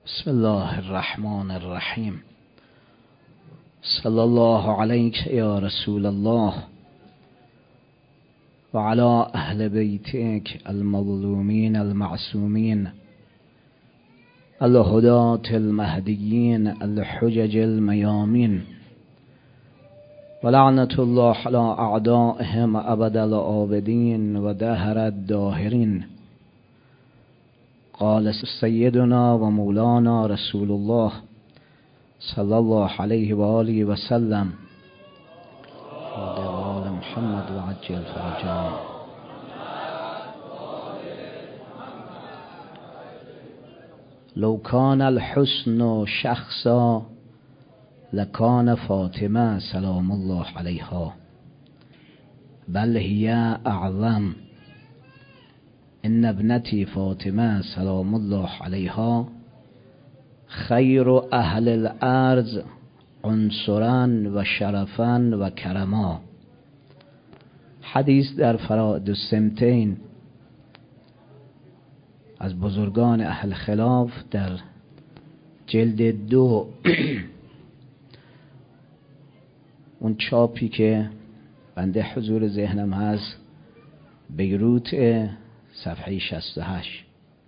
بسم الله الرحمن الرحیم. صلی الله علیک یا رسول الله و علی اهل بیتک المظلومین المعصومین الهداة المهدیین الحجج المیامین و لعنت الله علی اعدائهم ابد الآبدین و دهر الداهرین. قال سیدنا و مولانا رسول الله صلی الله علیه و آله و سلم آل محمد و عجل فرجهم. لو کان الحسن شخصا لکان فاطمه سلام الله علیها بل هی اعظم. ان ابنتی فاطمه سلام الله علیها خیر اهل الارض عنصرا و شرفا و کرما. حدیث در فرائد السمتین از بزرگان اهل خلاف در جلد 2 اون چاپی که بنده حضور ذهنم هست، بیروت، صفحه 68.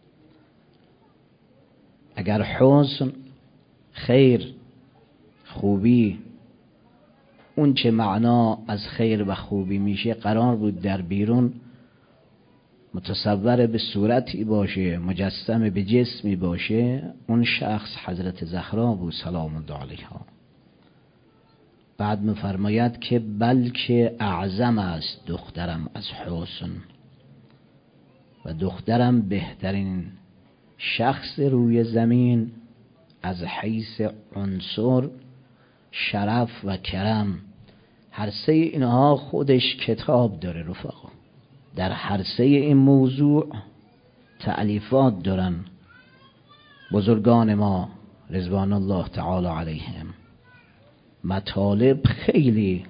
اگر حسن، خیر، خوبی اون چه معنا از خیر و خوبی میشه قرار بود در بیرون متصور به صورتی باشه، مجسم به جسمی باشه، اون شخص حضرت زهرا بود سلام الله علیها. بعد می‌فرماید که بلکه اعظم است دخترم از حسن و دخترم بهترین شخص روی زمین از حیث عنصر، شرف و کرم. هر سه اینها خودش کتاب داره رفقا. در هر سه این موضوع تألیفات دارن بزرگان ما رضوان الله تعالی علیهم. مطالب خیلی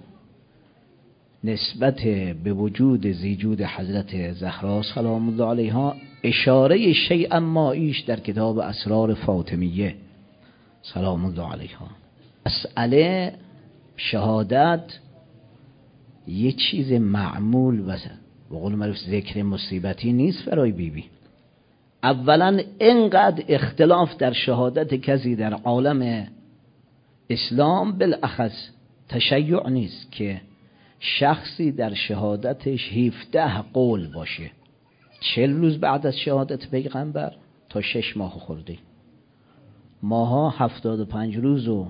نسبت به وجود زیجود حضرت زهرا سلام الله علیها، اشاره شیئا ماییش در کتاب اسرار فاطمیه سلام الله علیها. مسئله شهادت یه چیز معمول و به قول معروف ذکر مصیبتی نیست برای بیبی. اولا اینقدر اختلاف در شهادت کسی در عالم اسلام بالاخص تشیع نیست که شخصی در شهادتش 17 قول باشه. 40 روز بعد از شهادت پیغمبر تا 6 ماه خورده. ماها 75 روز و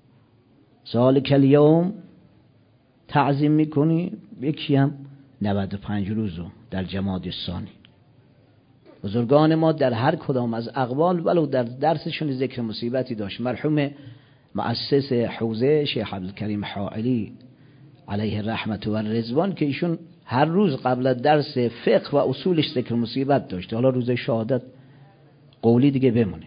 ذالک الیوم تعظیم میکنی، یکی هم 95 روز در جمادی الثانی. بزرگان ما در هر کدام از اقوال ولو در درسشون ذکر مصیبتی داشت. مرحوم مؤسس حوزه شیخ عبدالکریم حائلی علیه رحمت و رضوان که ایشون هر روز قبل از درس فقه و اصولش ذکر مصیبت داشت، حالا روز شهادت قولی دیگه بمونه.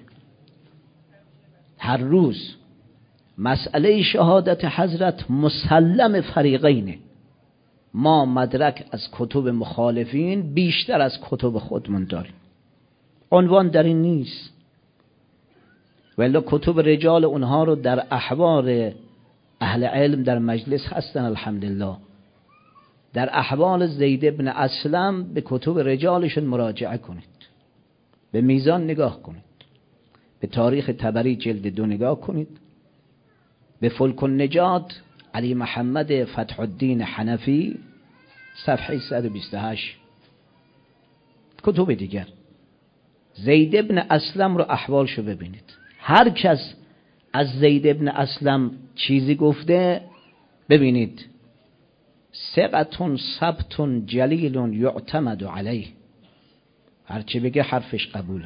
هر روز مسئله شهادت حضرت مسلم فریقینه. ما مدرک از کتب مخالفین بیشتر از کتب خودمون داریم. عنوان در این نیست، ولی کتب رجال اونها رو در احوال اهل علم در مجلس هستن الحمدلله. در احوال زید ابن اسلم به کتب رجالشون مراجعه کنید، به میزان نگاه کنید، به تاریخ طبری جلد 2 نگاه کنید، به فلک النجات علی محمد فتح الدین حنفی صفحه 128. کتب دیگر زید ابن اسلم رو احوالشو ببینید. هر کس از زید ابن اسلم چیزی گفته ببینید ثقة ثبت جلیل یعتمد علیه، هرچی بگه حرفش قبوله،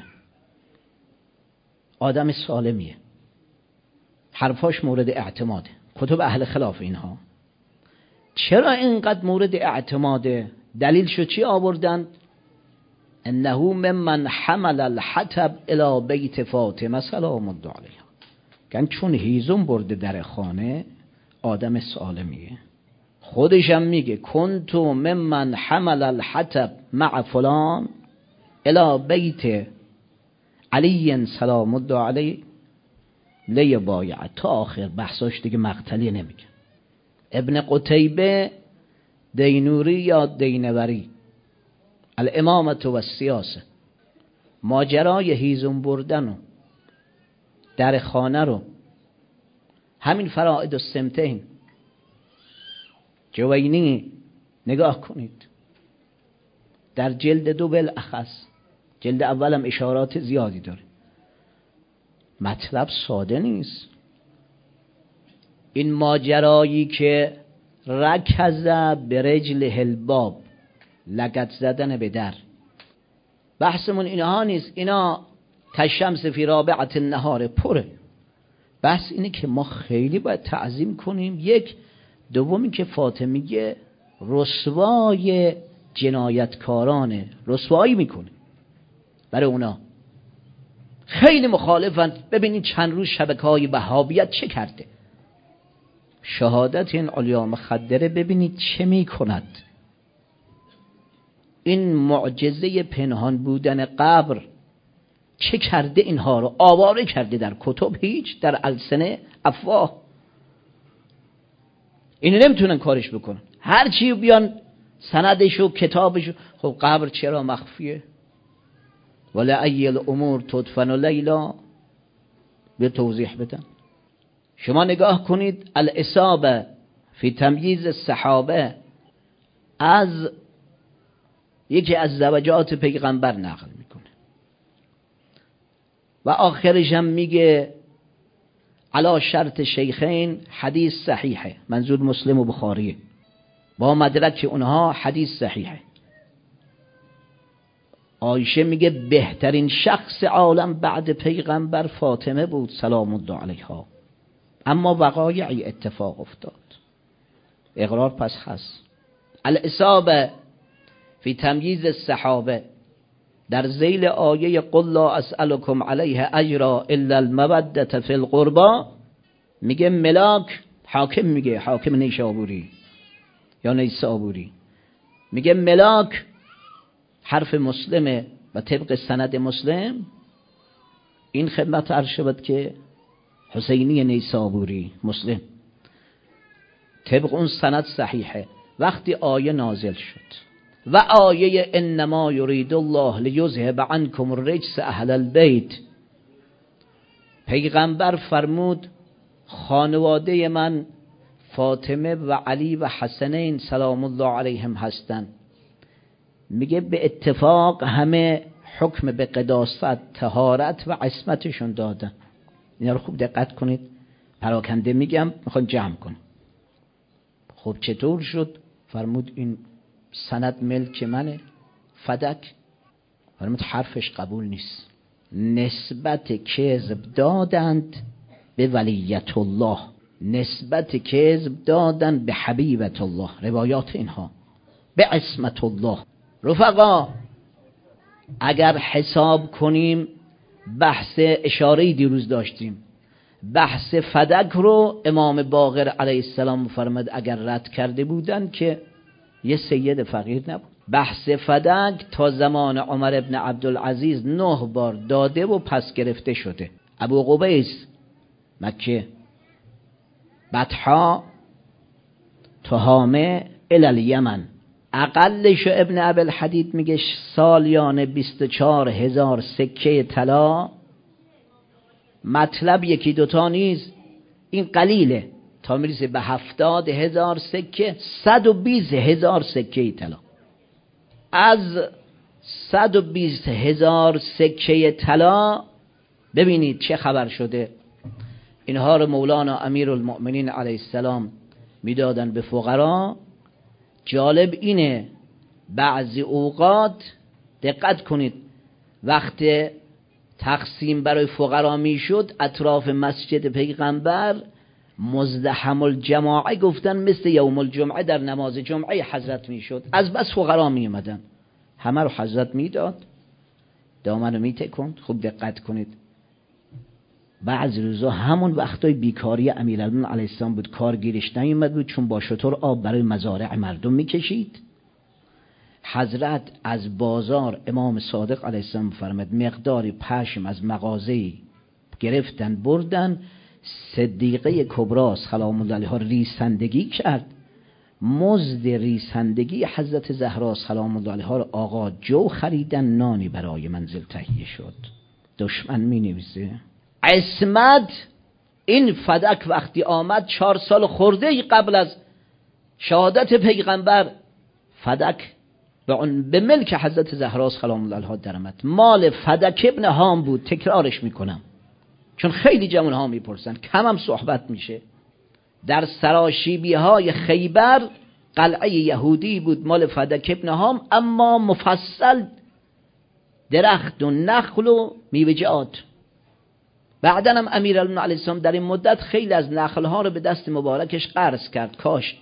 آدم سالمیه، حرفاش مورد اعتماده. کتب اهل خلاف اینها چرا اینقدر مورد اعتماده؟ دلیلشو چی آوردن؟ انه ممن حمل الحطب الی بیت فاطمه سلام الله علیها. کن چون هیزم برده در خانه آدم سالمیه. خودشم میگه کنتو ممن حمل الحطب مع فلان الی بیت علی سلام الله علیه لی بایع. تا آخر بحثاش دیگه مقتلی نمیگه. ابن قتیبه دینوری یا دینوری، الامامت و السیاسه، ماجرای هیزم بردن و در خانه رو، همین فرائد السمتین جوینی نگاه کنید در جلد 2 بالاخص، جلد اولم اشارات زیادی داره. مطلب ساده نیست. این ماجرایی که رکز به رجل الباب، لگد زدن به در، بحثمون اینها نیست. اینا کالشمس فی رابعة النهار پره. بحث اینه که ما خیلی باید تعظیم کنیم. یک، دومی که فاطمیه رسوای جنایتکارانه، رسوایی میکنه برای اونا. خیلی مخالفن. ببینید چند روز شبکه‌های وهابیت چه کرده. شهادت این علیا مخدره ببینید چه میکند. این معجزه پنهان بودن قبر چه کرده، اینها رو آواره کرده در کتب، هیچ در السنه افواه. اینو نمیتونن کارش بکنن. هر چی بیان سندش و کتابش. خب قبر چرا مخفیه؟ ولا ای الامور تدفن لیلا، به توضیح بدن. شما نگاه کنید الاصابه فی تمییز الصحابه از یکی از زوجات پیغمبر نقل میکنه و آخرش هم میگه علی شرط شیخین حدیث صحیحه، منظور مسلم و بخاریه، با مدرک اونها حدیث صحیحه. عایشه میگه بهترین شخص عالم بعد پیغمبر فاطمه بود سلام الله علیها، اما وقایعی اتفاق افتاد. اقرار پس هست. الاصابه فی تمییز الصحابه در ذیل آیه قل لا اسألكم علیه اجرا الا المودة فی القربا میگه ملاک، حاکم میگه، حاکم نیشابوری یا نیسابوری میگه ملاک، حرف مسلمه و طبق سند مسلم این خدمت عرض شد که حسینی نیسابوری مسلم طبق اون سند صحیحه. وقتی آیه نازل شد و آیه انما یرید الله لیذهب عنکم الرجس اهل البیت، پیغمبر فرمود خانواده من فاطمه و علی و حسنین سلام الله علیهم هستند. میگه به اتفاق همه حکم به قداست، طهارت و عصمتشون دادن. اینا رو خوب دقت کنید، پراکنده میگم، میخوام جمع کنم. خب چطور شد؟ فرمود این سند ملک منه. فدک فرمود حرفش قبول نیست. نسبت کذب دادند به ولیت الله، نسبت کذب دادن به حبیبت الله، روایات اینها به عصمت الله. رفقا اگر حساب کنیم، بحث اشاره دیروز داشتیم، بحث فدک رو امام باقر علیه السلام فرمود اگر رد کرده بودن که یه سید فقیر نبود. بحث فدک تا زمان عمر ابن عبدالعزیز 9 بار داده و پس گرفته شده. ابو قبیس مکه، بطحا، تهامه، الیمن. اقلش ابن ابوالحدید میگه سالیانه 24,000 سکه طلا. مطلب یکی دوتا نیست، این قلیله، تا میرسه به 70,000 سکه، 120,000 سکه طلا. از 120,000 سکه طلا ببینید چه خبر شده. اینها رو مولانا امیرالمؤمنین علیه السلام میدادن به فقرا. جالب اینه بعضی اوقات دقت کنید وقت تقسیم برای فقرا میشد اطراف مسجد پیغمبر مزدحم الجماعه گفتن، مثل یوم الجمعه در نماز جمعه حضرت میشد. از بس فقرا می اومدن، همه رو حضرت میداد، دامن رو میتکند. خوب دقت کنید بعضی روزا همون وقتای بیکاری امیرالمومنین علیه السلام بود، کار گیرش نیومد بود، چون با شتر آب برای مزارع مردم میکشید. حضرت از بازار امام صادق علیه السلام فرمود مقداری پشم از مغازه‌ای گرفتن بردن، صدیقه کبرا سلام الله علیها ریسندگی کرد، مزد ریسندگی حضرت زهرا سلام الله علیها رو آقا جو خریدن، نانی برای منزل تهیه شد. دشمن می نویسه عصمت این فدک وقتی آمد 4 سال خورده قبل از شهادت پیغمبر، فدک به ملک حضرت زهرا سلام الله علیها درآمد. مال فدک ابن هام بود. تکرارش میکنم چون خیلی جوان ها میپرسن، کم هم صحبت میشه. در سراشیبی های خیبر قلعه یهودی بود مال فدک ابن هام، اما مفصل درخت و نخل و میوه‌جات. بعداً هم امیرالمومنین علیه السلام در این مدت خیلی از نخل ها رو به دست مبارکش قرض کرد، کاشت.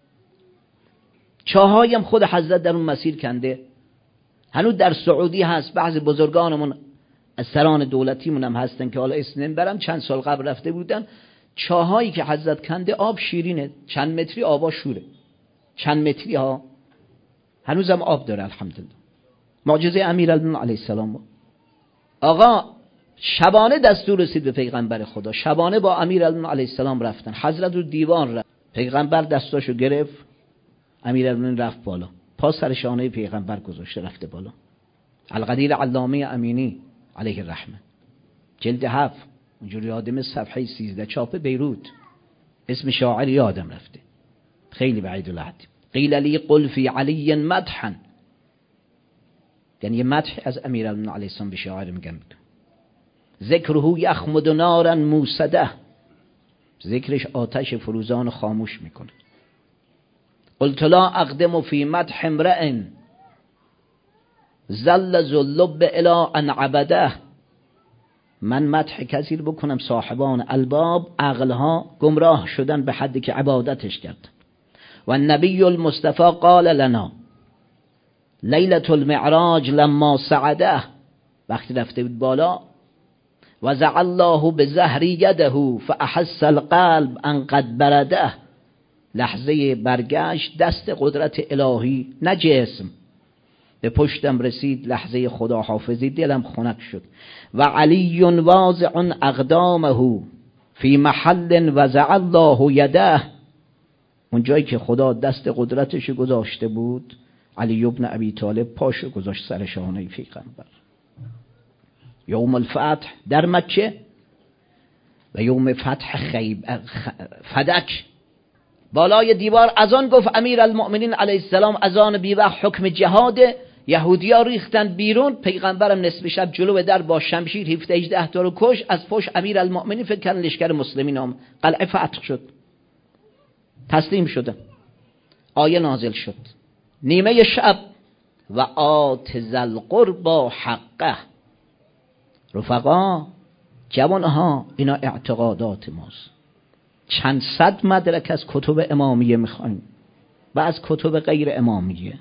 چاهایی هم خود حضرت در اون مسیر کنده. هنوز در سعودی هست، بعضی بزرگانمون از سران دولتیمون هم هستن که حالا اسم نمیبرم، چند سال قبل رفته بودن. چاهایی که حضرت کنده آب شیرینه، چند متری آبا شوره، چند متری ها هنوزم آب داره الحمدلله. معجزه امیرالمومنین علیه السلام. آقا شبانه دستور رسید به پیغمبر خدا، شبانه با امیرالمومنین علیه السلام رفتن. حضرت رو دیوان رفت، پیغمبر دستاشو گرفت، امیرالمومنین رفت بالا، پا سر شانه پیغمبر گذاشته رفته بالا. القدیر علامه امینی علیه الرحمه، جلد 7، اونجوری یادم صفحه 13 چاپ بیروت، اسم شاعر یادم رفته، خیلی بعید العهد. قیل لی قل فی علی مدحا، یعنی یه مدح از امیرالمومنین علیه السلام به شاعر میگم. ذکره یخمد نارا موسده، ذکرش آتش فروزان خاموش میکنه. قلت لا اقدم فی مدح امرئ ظل ذلب الی ان عبده، من مدح کسی رو بکنم صاحبان الباب عقلها گمراه شدن به حدی که عبادتش کرد. و النبی المصطفى قال لنا لیلة المعراج لما صعده، وقتی رفته بود بالا، وزع الله بزهر یده فاحس القلب ان قد برده، لحظه برگشت دست قدرت الهی نه جسم به پشتم رسید، لحظه خدا حافظی دلم خنک شد. و علی واضع اقدامه فی محل وزع الله یده، اون جایی که خدا دست قدرتش گذاشته بود، علی ابن ابی طالب پاشو گذاشت سر شانه پیغمبر. یوم الفتح در مکه و یوم فتح فدک بالای دیوار اذان گفت امیرالمؤمنین علیه السلام، اذان بی وقت، حکم جهاد. یهودیا ریختن بیرون، پیغمبرم نصف شب جلو در با شمشیر 17 تا رو کش. از پشت امیرالمؤمنین فکر کردن لشکر مسلمین هم. قلعه فتح شد، تسلیم شدن. آیه نازل شد نیمه شب و آت ذی القربی حقه. رفقا جوانها، اینا اعتقادات ماست. چند صد مدرک از کتب امامیه میخوایم و از کتب غیر امامیه.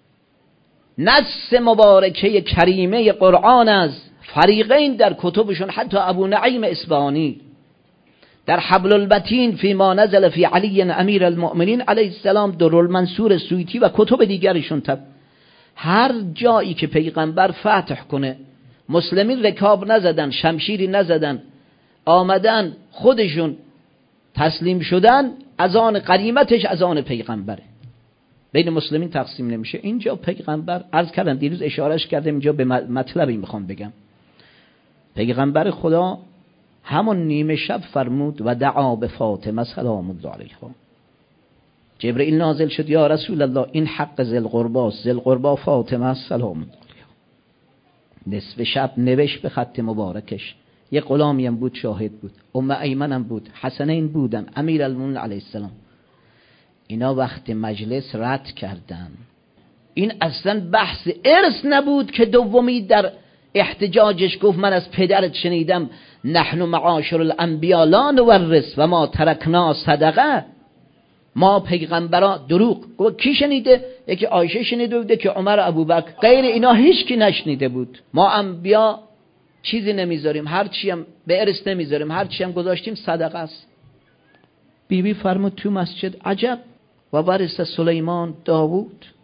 نص مبارکه کریمه قرآن از فریقین در کتبشون، حتی ابو نعیم اصفهانی در حبل المتین فی ما نزل فی علی امیر المؤمنین علیه السلام، درالمنصور سویتی و کتب دیگرشون، هر جایی که پیغمبر فتح کنه مسلمین رکاب نزدن، شمشیری نزدن، آمدن خودشون تسلیم شدن، از آن قریمتش از آن پیغمبره، بین مسلمین تقسیم نمیشه. اینجا پیغمبر عرض کردم دیروز اشارهش کردم، اینجا به مطلبی میخوام بگم. پیغمبر خدا همون نیمه شب فرمود و دعا به فاطمه سلام الله علیها. جبرئیل نازل شد یا رسول الله این حق ذی القربی، ذی القربی فاطمه سلام الله علیها. نصف شب نوشت به خط مبارکش. یه غلامی هم بود شاهد بود، ام ایمن هم بود، حسنین بودن، امیرالمومنین علیه السلام. اینا وقت مجلس رد کردن. این اصلا بحث ارث نبود که دومی در احتجاجش گفت من از پدرت شنیدم نحن معاشر الانبیا لا نورث و ما ترکنا صدقه. ما پیغمبران دروغ گفت. کی شنیده؟ یکی عایشه شنیده بوده که عمر ابوبکر، غیر اینا هیچ کی نشنیده بود. ما انبیا چیزی نمیذاریم، هر چی هم به ارث نمیذاریم، هر چی هم گذاشتیم صدقه است. بیبی فرمود تو مسجد عجب و ورث سلیمان داوود،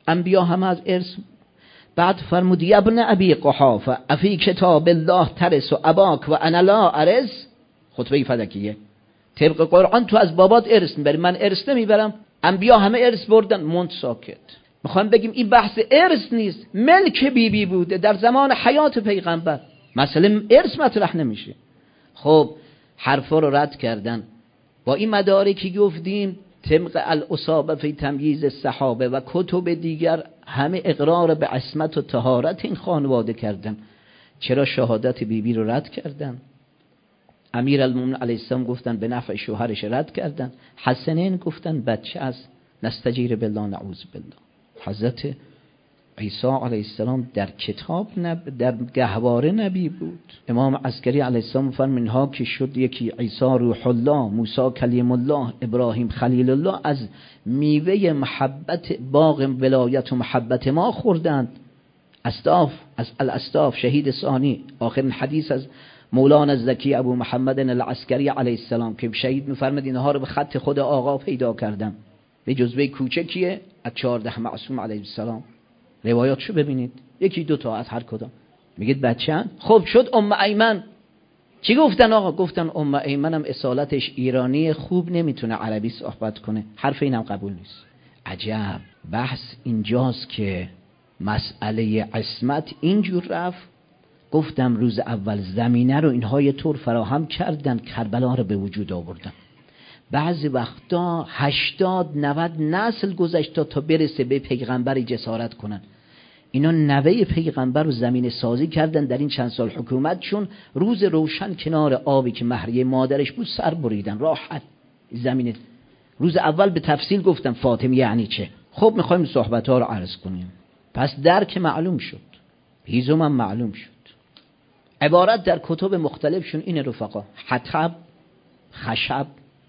انبیا همه از ارث. بعد فرمود یا ابن ابی قحافه افی کتاب الله ترث و اباک و انا لا ارث. خطبه فدکیه. طبق قرآن تو از بابات ارث میبری، من ارث نمیبرم. انبیا همه ارث بردن. مونت ساکت. میخوام بگیم این بحث ارث نیست، ملک بیبی بوده در زمان حیات پیغمبر، مسئله ارث مطرح نمیشه. خب حرفا رو رد کردن با این مدارکی گفتیم طبق الاصابه فی تمییز الصحابه و کتب دیگر همه اقرار به عصمت و طهارت این خانواده کردن. چرا شهادت بیبی رو رد کردن؟ امیرالمومنین علیه السلام گفتن به نفع شوهرش رد کردن. حسنین گفتن بچه است، نستجیر بالله نعوذ بالله. حضرت عیسی علیه السلام در کتاب در گهواره نبی بود. امام عسکری علیه السلام فرمود ها که شد یکی عیسی روح الله، موسی کلیم الله، ابراهیم خلیل الله از میوه محبت باغ ولایت و محبت ما خوردند. استاف از الاستاف شهید ثانی، آخرین حدیث از مولانا زکی ابو محمد العسکری علیه السلام که شهید می‌فرماد اینها رو به خط خود آقا پیدا کردم. به جزوه کوچکیه از 14 معصوم علیه السلام. روایاتشو ببینید، یکی دو تا از هر کدام. میگید بچه‌ن. خب شد ام ایمن. چی گفتن آقا؟ گفتن ام ایمنم اصالتش ایرانی، خوب نمیتونه عربی صحبت کنه. حرف اینم قبول نیست. عجب. بحث اینجاست که مسئله عصمت اینجور رفت. گفتم روز اول زمینه رو اینها یه طور فراهم کردن، کربلا رو به وجود آوردن. بعضی وقتا 80-90 نسل گذشت تا برسه به پیغمبری جسارت کنن. اینا نوه پیغمبر رو زمین سازی کردن در این چند سال حکومت، چون روز روشن کنار آبی که مهریه مادرش بود سر بریدن راحت. زمین روز اول به تفصیل گفتم فاطمه یعنی چه. خب میخوایم صحبت ها رو عرض کنیم. پس درک معلوم شد، هیزم هم معلوم شد. عبارت در کتب مختلفشون این رفقا: حطب، خشب،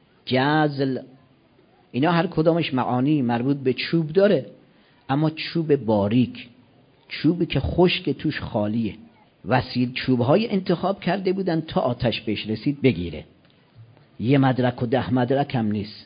جزل، اینا هر کدامش معانی مربوط به چوب داره، اما چوب باریک، چوبی که خشک توش خالیه. وسیل چوبهای انتخاب کرده بودن تا آتش بهش رسید بگیره. 1 مدرک و 10 مدرک هم نیست.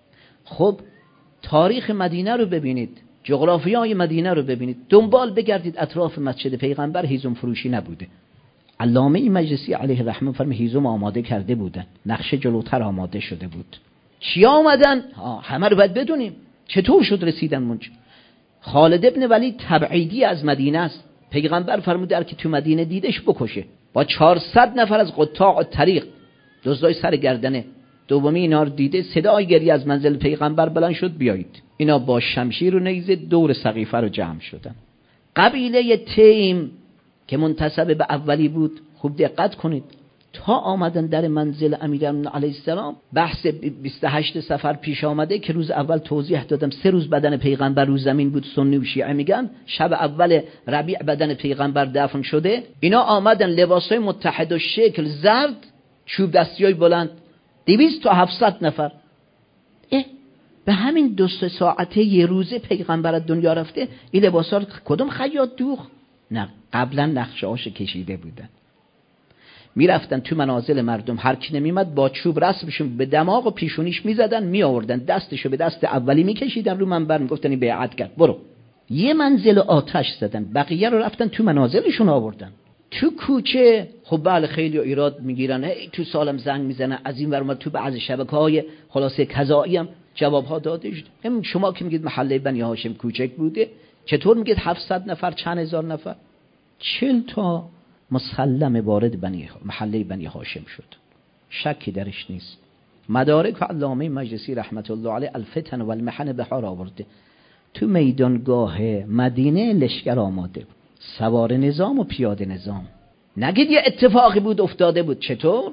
خب تاریخ مدینه رو ببینید، جغرافیای مدینه رو ببینید، دنبال بگردید اطراف مسجد پیغمبر هیزم فروشی نبوده. علامه مجلسی علیه الرحمه فرمود هیزم آماده کرده بودن، نقشه جلوتر آماده شده بود. چی آمدن؟ همه رو باید بدونیم چطور شد رسیدن منجا. خالد ابن ولید تبعیدی از مدینه است. پیغمبر فرمود هر کی تو مدینه دیدش بکشه. با 400 نفر از قطاع طریق، دزدای سر گردنه. دومی اینا رو دیده، صدای گریه از منزل پیغمبر بلند شد بیایید. اینا با شمشیر و نیزه دور سقیفه رو جمع شدن. قبیله تیم که منتسب به اولی بود، خوب دقت کنید، تا آمدن در منزل امیرالمومنین علیه السلام. بحث 28 صفر پیش آمده که روز اول توضیح دادم. 3 روز بدن پیغمبر رو زمین بود. سنی و شیعه میگن شب اول ربیع بدن پیغمبر دفن شده. اینا آمدن لباسای متحد و شکل زرد، چوب دستیای بلند، 200 تا 700 نفر. به همین 2 ساعته یه روزه پیغمبر از دنیا رفته. این لباسا کدوم خیاط دوخت؟ نه، قبلا نقشه‌هاش کشیده بودن. میرفتن تو منازل مردم، هر کی نمیمد با چوب رسمشون به دماغ و پیشونیش میزدن، میآوردن دستشو به دست اولی میکشیدن رو منبر، میگفتن این بیعت کرد برو. یه منزل آتش زدن، بقیه رو رفتن تو منازلشون آوردن. تو کوچه خب بله خیلی ایراد میگیرن، تو سالم زنگ میزنن از این ور اون، تو بعض شبکه‌های خلاصه قضایی هم جوابها داده شد. شما که میگید محله بنی هاشم کوچک بوده، چطور میگید 700 نفر چند هزار نفر؟ 40 تا مسلم وارد محله بنی هاشم شد، شکی درش نیست. مدارک علامه مجلسی رحمت الله علیه الفتن و المحن بهار آورده. تو میدانگاه مدینه لشکر آماده بود، سوار نظام و پیاده نظام. نگید یه اتفاقی بود افتاده بود. چطور؟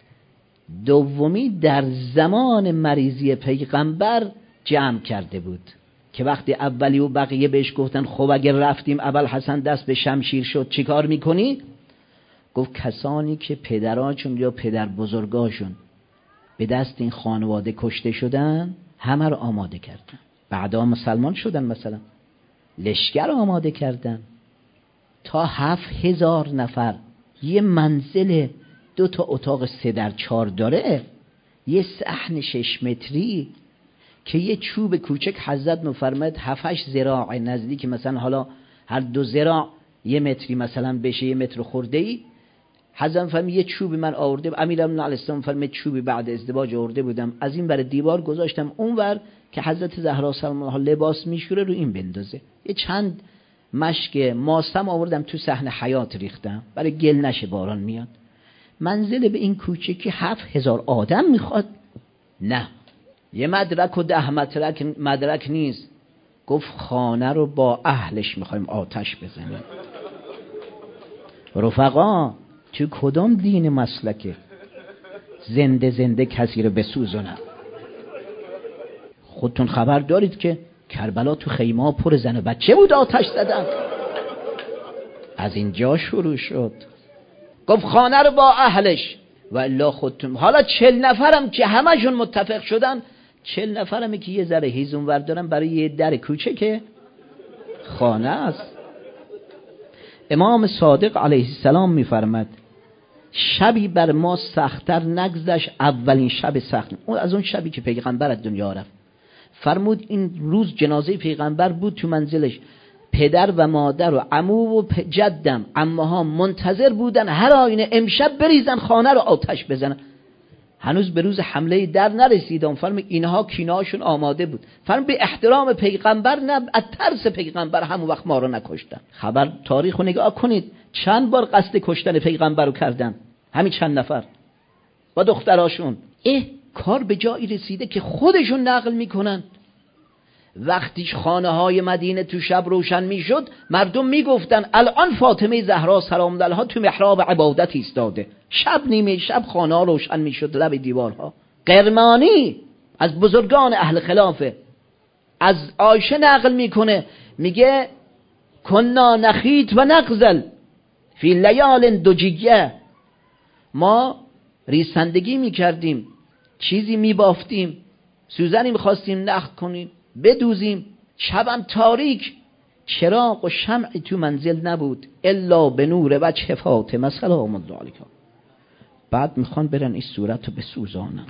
دومی در زمان مریضی پیغمبر جمع کرده بود که وقتی اولی و بقیه بهش گفتن خب اگر رفتیم ابوالحسن دست به شمشیر شد چی کار میکنی؟ گفت کسانی که پدرانشون یا پدر بزرگاشون به دست این خانواده کشته شدن همه رو آماده کردن. بعدا مسلمان شدن، مثلا لشکر آماده کردن تا 7000 نفر. یه منزل 2 تا اتاق 3 در 4 داره، یه صحن 6 متری، که یه چوب کوچک حضرت میفرماید 7-8 ذراع نزدیک، مثلا حالا هر 2 ذراع 1 متری مثلا بشه، 1 متر خورده ای. حضرت فرمود یه چوبی من آورده، امیرالمومنین علیه السلام فرمود چوبی بعد ازدواج آورده بودم، از این ور دیوار گذاشتم اون ور که حضرت زهرا سلام الله لباس میشوره رو این بندازه. یه چند مشک ماستم آوردم تو صحن حیات ریختم برای گل نشه باران میاد. منزل به این کوچه که 7000 آدم میخواد؟ نه، یه مدرک و 10 مدرک نیست. گفت خانه رو با اهلش میخوایم آتش بزنیم. رفقا تو کدام دین مسلکه زنده زنده کسی رو بسوزونن؟ خودتون خبر دارید که کربلا تو خیمه پر زن و بچه بود آتش زدن. از اینجا شروع شد. گفت خانه رو با اهلش و الا خودتون. حالا 40 نفرم که همشون متفق شدن، 40 نفرمی که یه ذره هیزون ور دارن برای یه در کوچه که خانه است. امام صادق علیه السلام میفرماد شبی بر ما سخت‌تر نگذشت، اولین شب سخت، اون از اون شبی که پیغمبر از دنیا رفت. فرمود این روز جنازه پیغمبر بود تو منزلش، پدر و مادر و عمو و جدم عموها منتظر بودن هر آینه امشب بریزن خانه رو آتش بزنن. هنوز به روز حمله در نرسیدن. فرمود اینها کینه‌هاشون آماده بود. فرمود به احترام پیغمبر نه، از ترس پیغمبر همون وقت ما رو نکشتن. خبر تاریخ رو نگاه کنید، چند بار قصد کشتن پیغمبر رو کردن همین چند نفر با دختراشون. کار به جایی رسیده که خودشون نقل میکنن وقتیش خانه های مدینه تو شب روشن میشد، مردم میگفتن الان فاطمه زهرا سلام علیها تو محراب عبادت ایستاده. شب نیمه شب خانه ها روشن میشد، لب دیوارها. قرمانی از بزرگان اهل خلافه از عایشه نقل میکنه، میگه کنا نخیت و نغزل فی لیال دجیه، ما ریسندگی میکردیم، چیزی میبافتیم، سوزنی میخواستیم نخل کنیم بدوزیم، شبم تاریک، چراغ و شمعی تو منزل نبود الا به نور وجه فاطمه سلام الله علیها. بعد میخوان برن این صورت رو بسوزانن،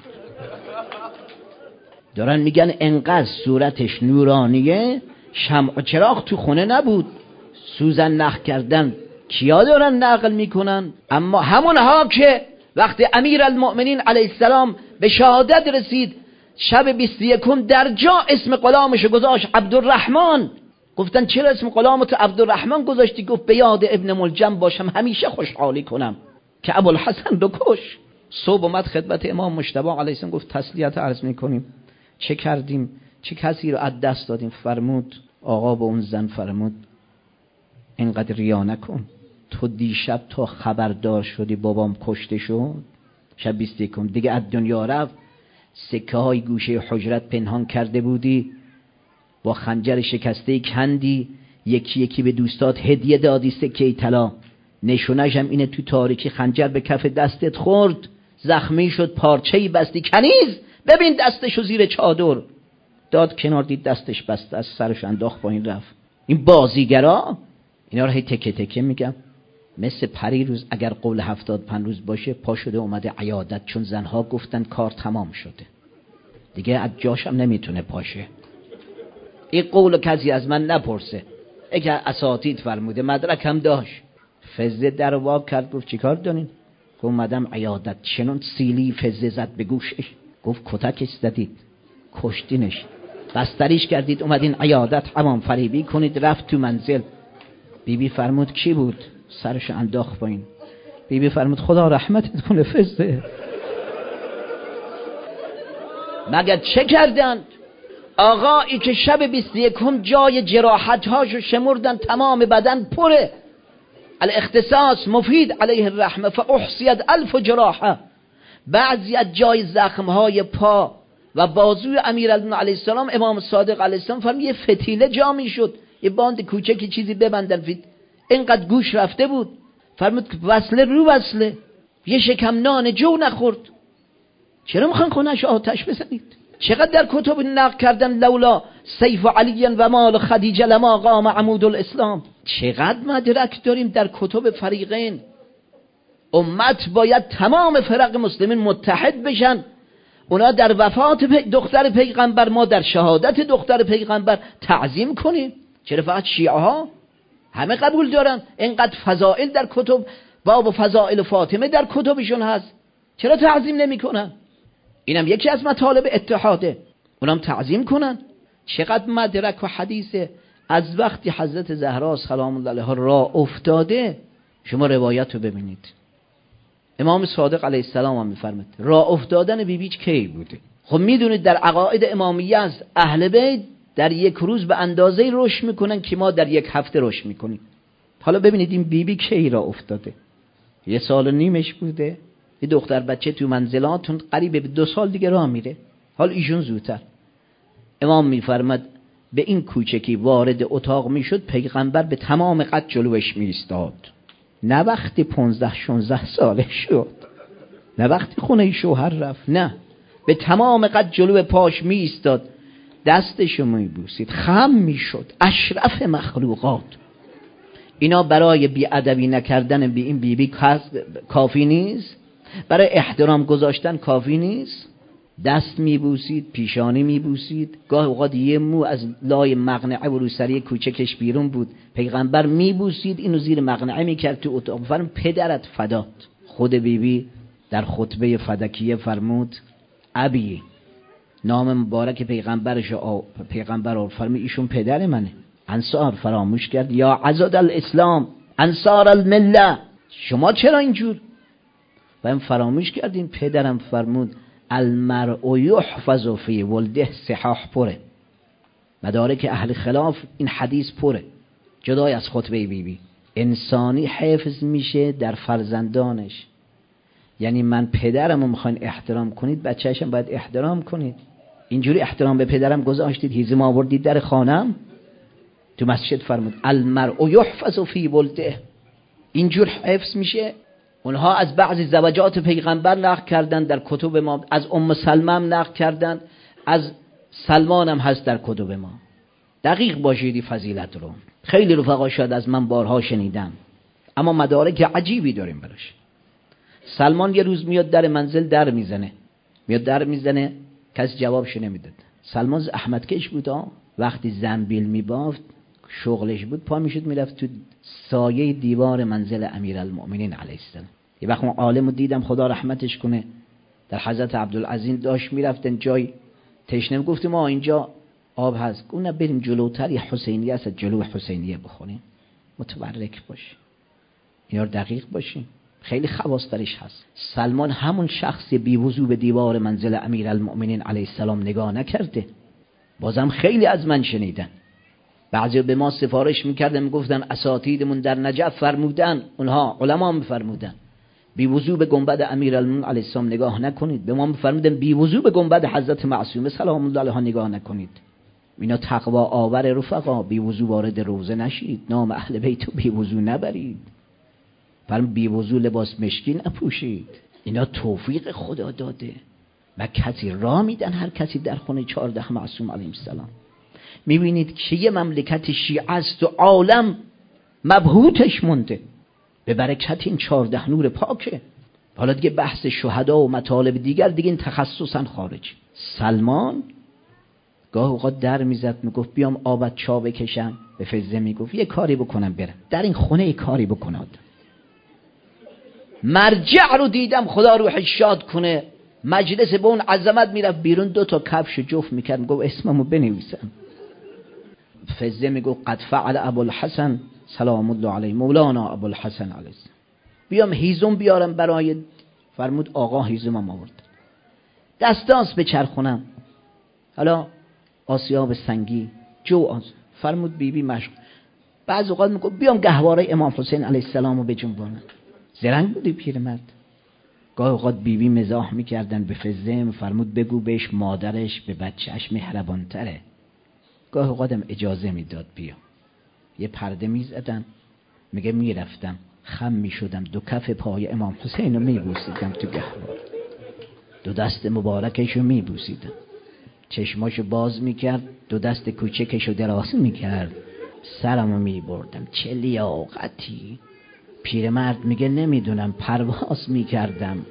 دارن میگن انقدر صورتش نورانیه، شمع و چراغ تو خونه نبود، سوزن نخ کردن. کیا دارن نقل میکنن؟ اما همونها که وقتی امیرالمؤمنین علیه السلام به شهادت رسید شب 21 در جا اسم غلامش گذاشت عبدالرحمن. گفتن چرا اسم غلامت عبدالرحمن گذاشتی؟ گفت به یاد ابن ملجم باشم، همیشه خوشحالی کنم که ابوالحسن رو کش. صبح اومد خدمت امام مجتبی علیه السلام گفت تسلیت عرض میکنیم، چه کردیم، چه کسی رو از دست دادیم؟ فرمود آقا به اون زن فرمود اینقدر ریا نکن، تو دیشب تا خبردار شدی بابام کشته شد شب 21 دیگه از دنیا رفت، سکه های گوشه حجرت پنهان کرده بودی، با خنجر شکسته کندی، یکی یکی به دوستات هدیه دادی سکه طلا، نشونش هم اینه تو تاریکی خنجر به کف دستت خورد، زخمی شد، پارچه‌ای بستی، کنیز ببین دستشو زیر چادر داد کنار، دید دستش بسته، از سرش انداخت پایین رفت. این بازیگرا اینا رو هی تکه تکه میگم، مثل پری روز اگر قول 75 روز باشه پا شده اومده عیادت، چون زنها گفتن کار تمام شده دیگه از جاشم نمیتونه پاشه. این قول کسی از من نپرسه، اگر اساتید فرموده مدرک هم داشت. فزه در وا کرد گفت چیکار دارین؟ گفت اومدم عیادت. چنون سیلی فزه زد به گوشش، گفت کتکش زدید کشتینش، بستریش کردید اومدین عیادت حمام فریبی کنید. رفت تو منزل، بیبی فرمود کی بود؟ سرش انداخت پایین. بیبی فرمود خدا رحمتت کنه فزه، مگر چه کردند؟ آقایی که شب 21 جای جراحت‌هاشو شمردن، تمام بدن پره، الاختصاص مفید علیه الرحمه فاحصیت 1000 جراحه. بعضی از جای زخم‌های پا و بازوی امیرالمومنین علیه السلام امام صادق علیه السلام فرمود یه فتیله جا میشد، یه باند کوچکی چیزی ببندن، اینقدر گوش رفته بود. فرمود وصله رو وصله، یه شکم نان جو نخورد. چرا میخوان خونش آتش بزنید؟ چقدر در کتب نقل کردن لولا سیف علی و مال خدیجه لما قام عمود الاسلام. چقدر مدرک داریم در کتب فریقین. امت باید تمام فرق مسلمین متحد بشن، اونا در وفات دختر پیغمبر، ما در شهادت دختر پیغمبر تعظیم کنیم. چرا فقط شیعه ها؟ همه قبول دارن. اینقدر فضائل در کتب، باب فضائل فاطمه در کتبشون هست، چرا تعظیم نمی کنن؟ اینم یکی از مطالب اتحاده، اونم تعظیم کنن. چقدر مدرک و حدیثه از وقتی حضرت زهرا سلام الله علیها راه افتاده. شما روایت رو ببینید، امام صادق علیه السلام هم میفرماد راه افتادن بیبی کی بوده. خب میدونید در عقاید امامیه از اهل بیت در یک روز به اندازه رشد میکنن که ما در یک هفته رشد میکنیم. حالا ببینید این بیبی کی راه افتاده؟ 1.5 سال بوده. یه دختر بچه تو منزلاتون قریب به 2 سال دیگه راه میره، حال ایشون زودتر. امام میفرماد به این کوچکی وارد اتاق میشد، پیغمبر به تمام قد جلوش میایستاد. نه وقتی 15-16 ساله شد، نه وقتی خونه شوهر رفت، نه، به تمام قد جلو پاش میایستاد، دستشو میبوسید، خم میشد. اشرف مخلوقات. اینا برای بی‌ادبی نکردن به این بیبی کافی نیست، برای احترام گذاشتن کافی نیست. دست میبوسید، پیشانی میبوسید، گاه اوقات یه مو از لای مقنعه و روسری کوچکش بیرون بود، پیغمبر میبوسید، اینو زیر مقنعه میکرد تو اتاق. فرم پدرت فدات. خود بیبی در خطبه فدکیه فرمود ابی، نام مبارک پیغمبر فرمود ایشون پدر منه. انصار فراموش کرد یا عزاد الاسلام انصار المله، شما چرا اینجور؟ و هم فراموش کردیم پدرم فرمود المرء یحفظ فی ولده. صحاح پره، مدارک اهل خلاف این حدیث پره، جدای از خطبه بیبی. انسانی حفظ میشه در فرزندانش. یعنی من پدرمو میخواین احترام کنید، بچه‌شم باید احترام کنید. اینجوری احترام به پدرم گذاشتید، هیزم آوردید در خانم، تو مسجد فرمود المرء یحفظ فی ولده. اینجور حفظ میشه. اونها از بعضی زوجات پیغمبر نقل کردن در کتب ما، از ام سلمه هم نقل کردن، از سلمان هم هست در کتب ما. دقیق باشید فضیلت رو. خیلی رفقا شاید از من بارها شنیدم، اما مدارک عجیبی داریم براش. سلمان یه روز میاد در منزل در میزنه، کسی جوابش نمیداد. سلمان احمدکش بود، وقتی زنبیل میبافت شغلش بود، پا میشد میرفت تو سایه دیوار منزل امیرالمؤمنین علیه السلام. یه وقت اون عالمو دیدم خدا رحمتش کنه، در حضرت عبدالعظیم داشت میرفتن جای تشنه، گفتم ما اینجا آب هست، گفتم بریم جلوتر یه حسینیه هست، جلو حسینیه بخوریم. متبرک باش، اینا دقیق باشیم، خیلی خواص درش هست. سلمان همون شخصی بی وضو به دیوار منزل امیرالمؤمنین علیه السلام نگاه نکرده. بازم خیلی از من شنیدن، بعضی به ما سفارش میکردن، میگفتن اساتیدمون در نجف فرمودن، اونها علما میفرمودن بی وضو به گنبد امیرالمؤمنین علیه السلام نگاه نکنید. به ما میفرمودن بی وضو به گنبد حضرت معصومه سلام الله علیها نگاه نکنید. اینا تقوا آور رفقا، بی وضو وارد روزه نشید، نام اهل بیت بی وضو نبرید، فرم بی وضو لباس مشکی نپوشید. اینا توفیق خدا داده و کسی را میدن هر کسی در خونه 14 معصوم علیهم السلام. میبینید که یه مملکت شیعه است و عالم مبهوتش مونده به برکت این 14 نور پاکه. حالا دیگه بحث شهدا و مطالب دیگر دیگه این تخصصا خارج. سلمان گاه اوقات در میزد، میگفت بیام آبت چا بکشم، به فزه میگفت یه کاری بکنم برم در این خونه، یه کاری بکنم. مرجع رو دیدم خدا روحش شاد کنه، مجلس به اون عظمت میرفت بیرون، 2 تا کفش جفت میکرد، میگفت اسممو بنویسم. فزه میگفت قد فعل ابوالحسن سلام الله علیه، مولانا ابوالحسن علیه السلام. بیام هیزم بیارم برای، فرمود آقا هیزمم آورد. دستاس بچرخونم، حالا آسیاب سنگی جو فرمود بیبی مشغول. بعض اوقات میگفت بیام گهواره امام حسین علیه السلام رو بجنبونم. زرنگ بودی پیرمرد. گاه اوقات بیبی مزاح میکردن به فزه، فرمود بگو بهش مادرش به بچهش مهربان تره. گاه اوقاتم اجازه میداد بیا. یه پرده میزدن، میگه میرفتم خم میشدم، 2 کف پای امام حسین رو میبوسیدم تو گهواره، 2 دست مبارکش رو میبوسیدم، چشماشو باز میکرد، 2 دست کوچکش رو دراز میکرد، سرمو میبردم. چه لیاقتی. پیرمرد میگه نمیدونم پرواز میکردم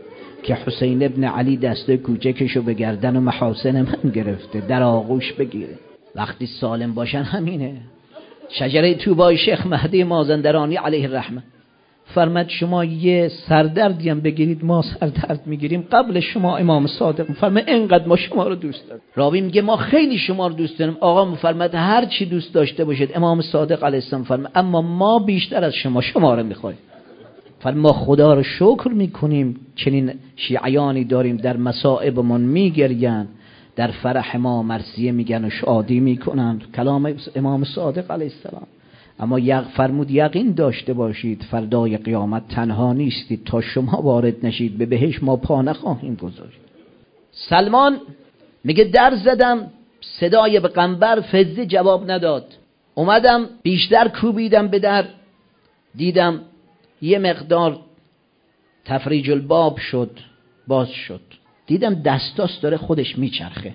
که حسین ابن علی دسته کوچکشو به گردن و محاسن من گرفته، در آغوش بگیره. وقتی سالم باشن همینه. شجره طوبای شیخ مهدی مازندرانی علیه الرحمه فرمد شما یه سردردی هم بگیرید ما سردرد میگیریم قبل شما امام صادق. فرمد اینقدر ما شما رو دوست داریم. راوی میگه ما خیلی شما رو دوست داریم. آقا میفرماد هر چی دوست داشته باشید. امام صادق علیه السلام فرمد اما ما بیشتر از شما رو میخوایم. فرمود ما خدا رو شکر میکنیم چنین شیعیانی داریم در مصائبمون میگرین، در فرح ما مرثیه میگن و شادی میکنن. کلام امام صادق علیه السلام. اما فرمود یقین داشته باشید فردای قیامت تنها نیستید، تا شما وارد نشید به بهشت ما پا نخواهیم گذاشت. سلمان میگه در زدم صدای به قنبر، فزه جواب نداد. اومدم بیشتر کوبیدم به در، دیدم یه مقدار تفریج الباب شد، باز شد. دیدم دستاس داره خودش میچرخه،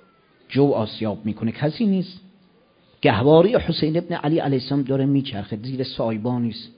جو آسیاب میکنه، کسی نیست. گهواری حسین ابن علی علیه السلام داره میچرخه، زیر سایبان نیست،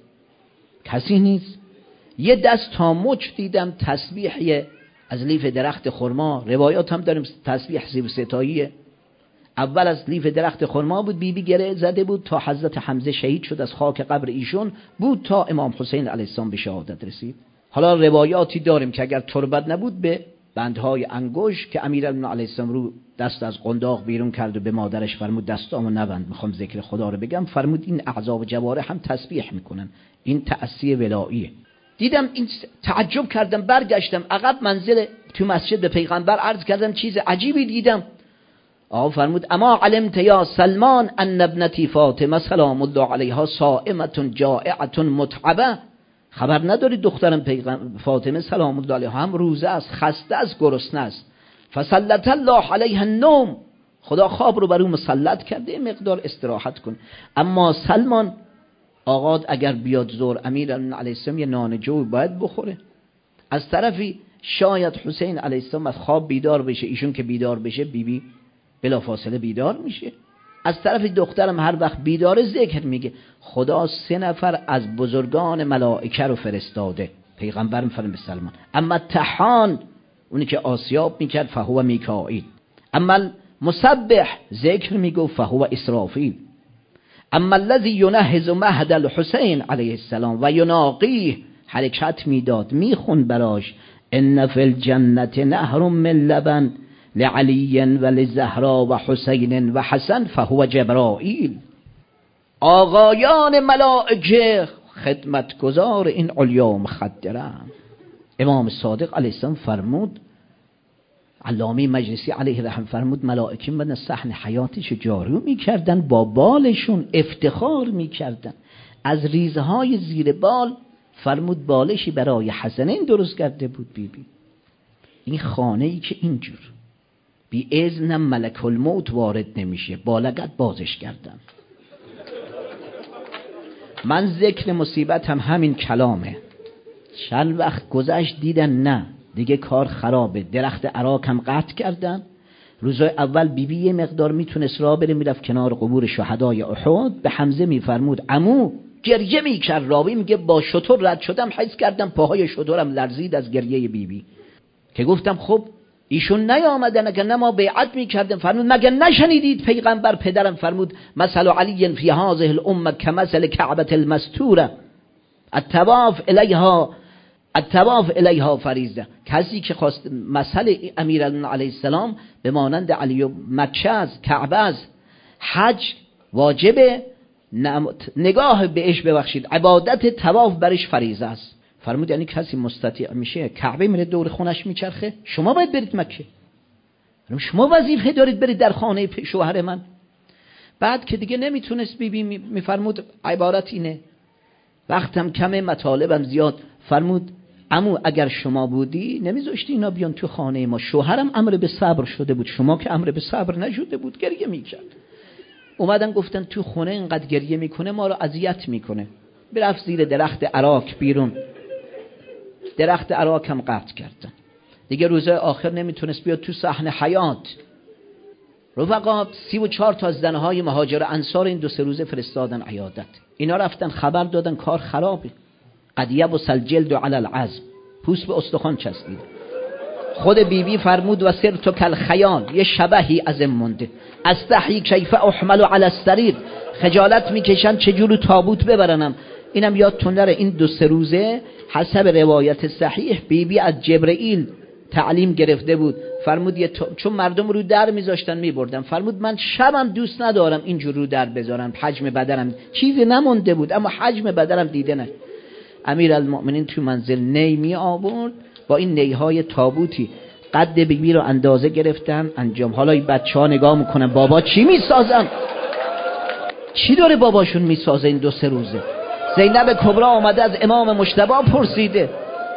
کسی نیست. یه دست تا مچ دیدم تسبیح از لیف درخت خرما. روایات هم داریم تسبیح زیب ستاییه. اول از لیف درخت خرما بود، بیبی گره زده بود تا حضرت حمزه شهید شد، از خاک قبر ایشون بود تا امام حسین علیه السلام به شهادت رسید. حالا روایاتی داریم که اگر تربت نبود به بندهای انگوش که امیرالمومنین علیه السلام رو دست از قنداق بیرون کرد و به مادرش فرمود دستامو نبند میخوام ذکر خدا رو بگم. فرمود این اعضا و جوارح هم تسبیح میکنن، این تأسی ولاییه. دیدم این تعجب کردم، برگشتم عقب منزل تو مسجد به پیغمبر عرض کردم چیز عجیبی دیدم. آقا فرمود اما علمت یا سلمان ان ابنتی فاطمه سلام الله علیها صائمه جائعه متعبه. خبر نداری دخترم فاطمه سلام الله علیها هم روزه است، خسته است، گرسنه است. فسلط الله علیها النوم، خدا خواب رو بر اون مسلط کرده، مقدار استراحت کن. اما سلمان آقا اگر بیاد زور امیرالمومنین علیه السلام یه نان جو باید بخوره. از طرفی شاید حسین علیه السلام از خواب بیدار بشه، ایشون که بیدار بشه بیبی بلا فاصله بیدار میشه. از طرف دخترم هر وقت بیداره ذکر میگه. خدا 3 نفر از بزرگان ملائکه رو فرستاده. پیغمبر میفرمه به سلمان اما تحان، اونی که آسیاب میکرد، فهو میکائیل. اما مسبح ذکر میگو فهو اسرافیل. اما الذی ینهض مهد الحسین علیه السلام و یناقیه، حرکت میداد میخون براش ان فی الجنة نهر من لبن لعلی و لزهرا و حسین و حسن فهو جبرائیل. آقایان ملائکه خدمتگزار این علیا مخدرم. امام صادق علیه السلام فرمود، علامه مجلسی علیه الرحمه فرمود ملائکه من صحن حیاتش جارو میکردن، با بالشون افتخار میکردن. از ریزهای زیر بال فرمود بالشی برای حسنین درست کرده بود بیبی. این خانه ای که اینجور بی اذن ملک الموت وارد نمیشه، با لگد بازش کردن. من ذکر مصیبت هم همین کلامه. چند وقت گذشت دیدن نه دیگه کار خرابه، درخت اراک هم قطع کردن. روزای اول بیبی یه مقدار میتونست راه بره، میرفت کنار قبور شهدای احد، به حمزه میفرمود عمو، گریه میکرد. راوی میگه با شتر رد شدم، حس کردم پاهای شترم لرزید از گریه بیبی. که گفتم خب ایشون نیامدن اگر نه ما بیعت میکردیم. فرمود مگه نشنیدید پیغمبر پدرم فرمود مثل علی فی هذه الامه کمثل کعبه المستوره الطواف الیها فریضه. کسی که خواست مثل امیرالمومنین علیه السلام به مانند علی و مکه از کعبه از حج واجبه، نگاه بهش ببخشید عبادت طواف برش فریضه است. فرمود یعنی کسی مستطیع میشه کعبه میره دور خونش میچرخه، شما باید برید مکه، شما وظیفه دارید برید در خانه شوهر من. بعد که دیگه نمیتونست بیبی میفرمود عبارت اینه، وقتم کمه مطالبم زیاد. فرمود عمو اگر شما بودی نمیذاشتی اینا بیان تو خانه ما. شوهرم امر به صبر شده بود، شما که امر به صبر نشده بود، گریه میکرد. اومدن گفتن تو خونه اینقدر گریه میکنه ما رو اذیت میکنه. برفت زیر درخت اراک بیرون، درخت اراک هم قطع کردن. دیگه روزهای آخر نمیتونست بیاد تو صحن حیات. رفقا 34 تا از زنهای مهاجر انصار این 2-3 روزه فرستادن عیادت. اینا رفتن خبر دادن کار خرابه. قد یبس الجلد علی العظم، پوست به استخوان چسبیده. خود بیبی فرمود و سر تو کل خیال، یه شبهی ازم مونده، استحی کیف احمل علی السریر، خجالت میکشم چجور تابوت ببرنم. اینم یادتون نره این 2-3 روزه حسب روایت صحیح بیبی از جبرئیل تعلیم گرفته بود. فرمود چون مردم رو در میذاشتن میبردن، فرمود من شبم دوست ندارم اینجور رو در بذارم، حجم بدنم چیزی نمونده بود اما حجم بدنم دیده نه. امیرالمؤمنین تو منزل نی می آورد، با این نیهای تابوتی قد بیبی رو اندازه گرفتن انجام. حالا این بچه ها نگاه میکنن بابا چی میسازن، چی داره باباشون میسازه این 2-3 روزه. زینب کبرا آمده از امام مجتبی پرسیده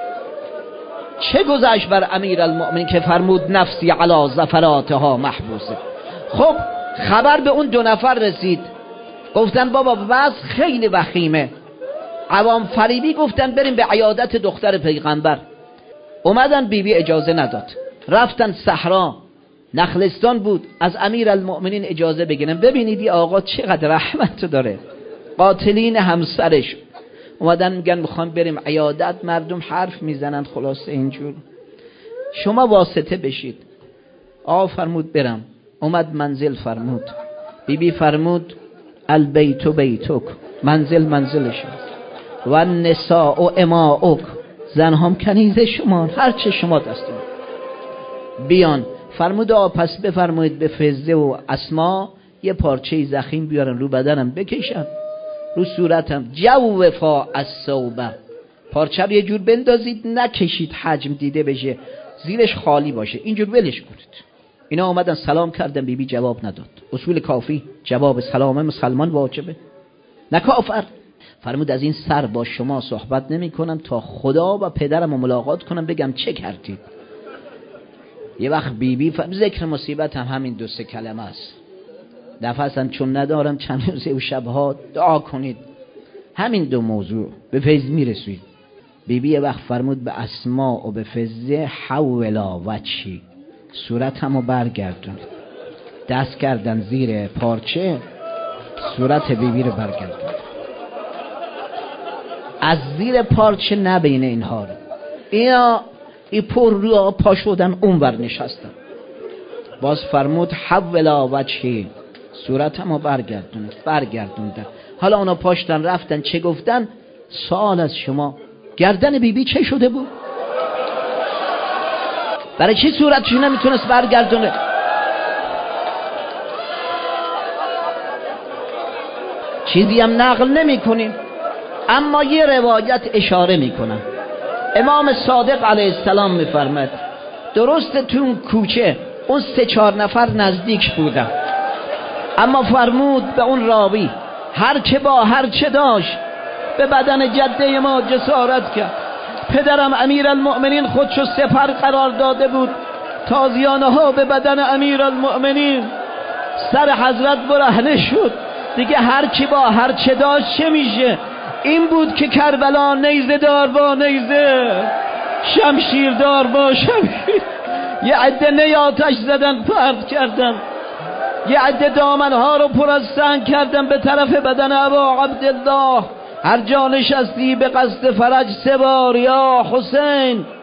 چه گذشت بر امیرالمؤمنین که فرمود نفسی علی زفراتها محبوسه. خب خبر به اون 2 نفر رسید، گفتن بابا وضع خیلی وخیمه. عوام فریبی گفتن بریم به عیادت دختر پیغمبر. اومدن بیبی اجازه نداد، رفتن صحرا، نخلستان بود، از امیرالمؤمنین اجازه بگیرن. ببینید این آقا چقدر رحمت داره، قاتلین همسرش اومدن میگن میخوام بریم عیادت، مردم حرف میزنن خلاصه اینجور. شما واسطه بشید. آقا فرمود برم. اومد منزل، فرمود بیبی فرمود البیت بیتک، منزل منزلش و النساء اماؤک، زن هم کنیز شما، هر چه شما دستون بیان. فرمود آقا پس بفرمایید به فزه و اسما یه پارچه زخیم بیارن رو بدنم بکشن، رو صورتم جو وفا از صوبه، پارچه رو یه جور بندازید نکشید حجم دیده بشه، زیرش خالی باشه، اینجور ولش کنید. اینا آمدن سلام کردن، بیبی جواب نداد. اصول کافی جواب سلام مسلمان واجبه نه کافر. فرمود از این سر با شما صحبت نمی کنم تا خدا و پدرم رو ملاقات کنم بگم چه کردید. یه وقت بیبی ذکر مصیبت هم همین 2-3 کلمه است. نفسم چون ندارم چند روزه و شبها دعا کنید، همین 2 موضوع به فیض میرسید. بیبی یه وقت فرمود به اسما و به فزه حولا وچی، صورتمو برگردونید. دست کردن زیر پارچه، صورت بیبی رو برگردونید، از زیر پارچه نبینه اینها رو. اینا ای پر رو پا شدن اون ور نشستن. باز فرمود حولا وچی، صورتمو برگردوندن. حالا اونا پاشتن رفتن، چه گفتن؟ سوال از شما گردن بیبی چه شده بود؟ برای چی صورتش نمیتونست برگردونه؟ چیزی هم نقل نمی کنیم، اما یه روایت اشاره میکنم. امام صادق علیه السلام میفرماد درست تو اون کوچه اون 3-4 نفر نزدیک بودن، اما فرمود به اون راوی هر که با هر چه داشت به بدن جده ما جسارت کرد. پدرم امیرالمؤمنین خودشو سپر قرار داده بود، تازیانه ها به بدن امیرالمؤمنین، سر حضرت برهنه شد. دیگه هر کی با هر چه داشت چه میشه؟ این بود که کربلا نیزه دار با نیزه، شمشیر دار با شمشیر، یه عده نی آتش زدن پرد کردن، یه عده دامنها رو پر از سنگ کردن به طرف بدن ابا عبدالله. هر جا نشستی به قصد فرج 3 بار یا حسین